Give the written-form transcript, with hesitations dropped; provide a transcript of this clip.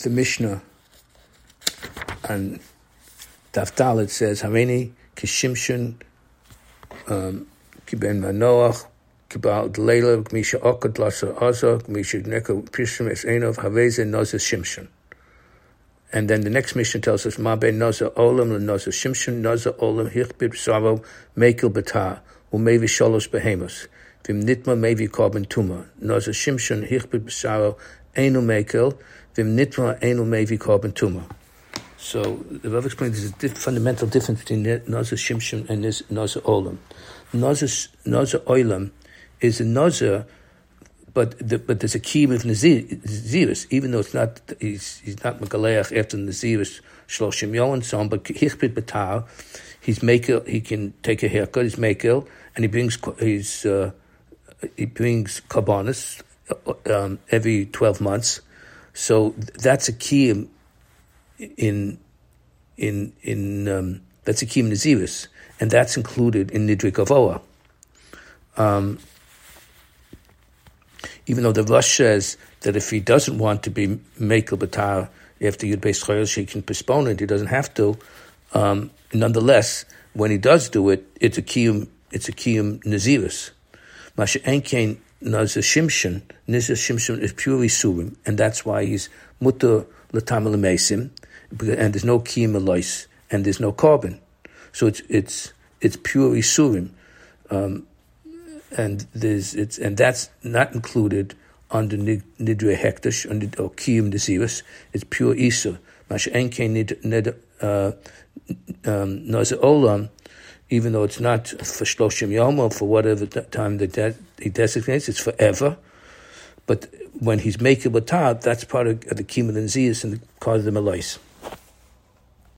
the Mishnah and Daf Dalet says, Hareini kishimshon kiben manoach kibal d'leila gmisha okad lasa aza gmisha neko pishim es enov haveze noza shimshon. And then the next Mishnah tells us, Ma ben noza olam l'noza shimshon noza olam hichbid savo mekel b'ta umevi shalosh behemos vim nitma mevi korban tuma noza shimshon hichbid b'saro enu mekel vim nitma enu mevi korban tuma. So the Rav explains there's a fundamental difference between Nazir Shimshon and Nazir Olam. Nazir Olam is a Nazir, but there's a kiyum of Naziris, even though it's not he's not Megaleach after Naziris Shloshim Yom and so on. But Hichbid Batar, he can take a haircut. He's Mekel, and he brings karbanos every 12 months. So that's a kiyum. That's a kiyum naziris, and that's included in nidrei gavoa. Even though the Rosh says that if he doesn't want to be mekel b'tar after Yud Beis Chodesh, he can postpone it. He doesn't have to. Nonetheless, when he does do it, it's a kiyum naziris. Masha enkein nazir shimshon. Nazir shimshon is purely surim, and that's why he's mutter l'tam l'meisim. And there's no kiyum alois, and there's no carbon, so it's pure isurim, and that's not included under nidrei hekdesh or kiyum naziris. It's pure isur. Masha enkein nazir olam, even though it's not for shloshim yom or for whatever time that he designates, it's forever. But when he's making batar, that's part of the kiyum naziris and the cause of the malais.